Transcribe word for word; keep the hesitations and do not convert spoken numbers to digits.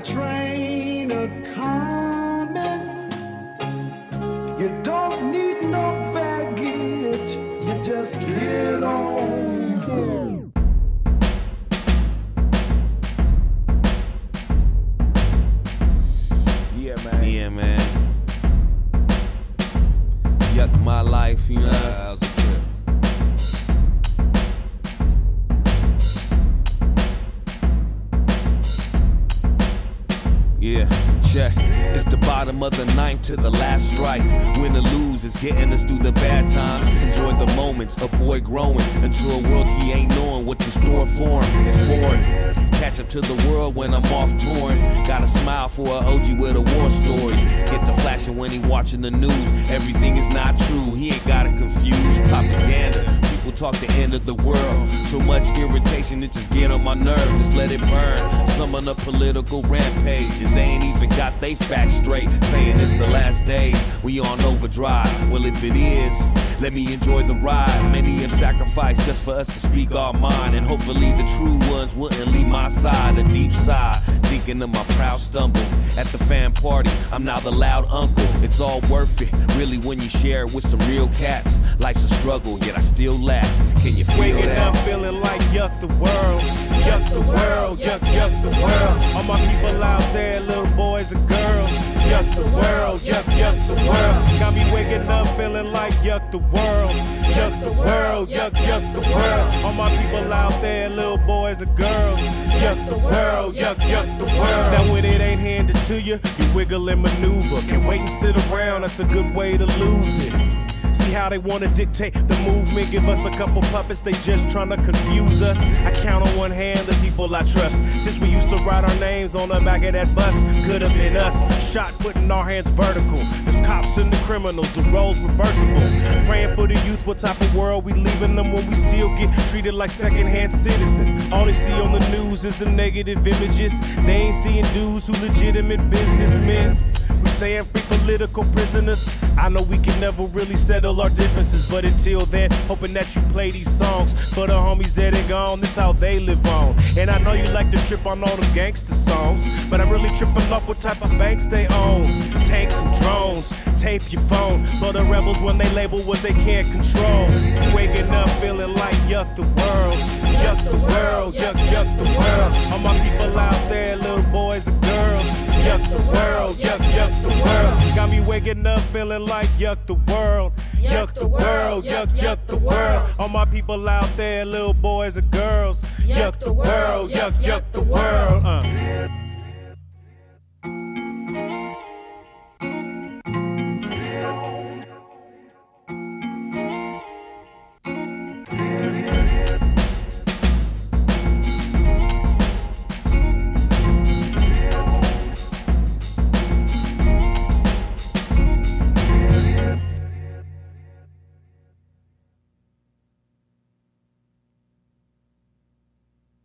train a-coming. You don't need no baggage, you just get on. Yeah, man. Yeah, man. Yuck my life, you know. That was a trip. Yeah, check. It's the bottom of the ninth to the last strike. Win or lose is getting us through the bad times. Enjoy the moments, a boy growing into a world he ain't knowing what's in store for him. It's foreign. Catch up to the world when I'm off touring. Got a smile for an O G with a war story. Get to flashing when he watching the news. Everything is not true, he ain't got it confused. Propaganda, people talk the end of the world. So much irritation, it just get on my nerves. Just let it burn. Some on a political rampage, and they ain't even got they facts straight. Saying it's the last days, we on overdrive. Well, if it is, let me enjoy the ride. Many have sacrificed just for us to speak our mind, and hopefully the true ones wouldn't leave my side. A deep sigh, thinking of my proud stumble at the fan party. I'm now the loud uncle. It's all worth it, really, when you share it with some real cats. Life's a struggle, yet I still laugh. Can you feel Waking that? up feeling like yuck the world, yuck the world, yuck, yuck the world. All my people out there, little boys and girls, yuck the world, yuck, yuck the world. Got me waking up feeling like yuck the world, yuck the world, yuck, yuck the world. All my people out there, little boys and girls, yuck the world, yuck, yuck the world. Now when it ain't handed to you, you wiggle and maneuver. Can't wait and sit around, that's a good way to lose it. See how they wanna dictate the movement, give us a couple puppets, they just tryna confuse us. I count on one hand the people I trust. Since we used to write our names on the back of that bus, could have been us. Shot putting our hands vertical. There's cops and the criminals, the roles reversible. Praying for the youth, what type of world we leaving them when we still get treated like second-hand citizens. All they see on the news is the negative images. They ain't seeing dudes who legitimate businessmen. We saying free political prisoners. I know we can never really settle our differences, but until then, hoping that you play these songs for the homies dead and gone. This how they live on. And I know you like to trip on all them gangster songs, but I'm really tripping off what type of banks they own. Tanks and drones, tape your phone for the rebels when they label what they can't control. Waking up feeling like yuck the world, yuck the world, yuck, yuck the world. All my people out there, little boys and girls, yuck the world, yuck, yuck the world. Got me waking up feeling like yuck the world, yuck the world, yuck, yuck the world. All my people out there, little boys and girls, yuck the world, yuck, yuck the world. Uh.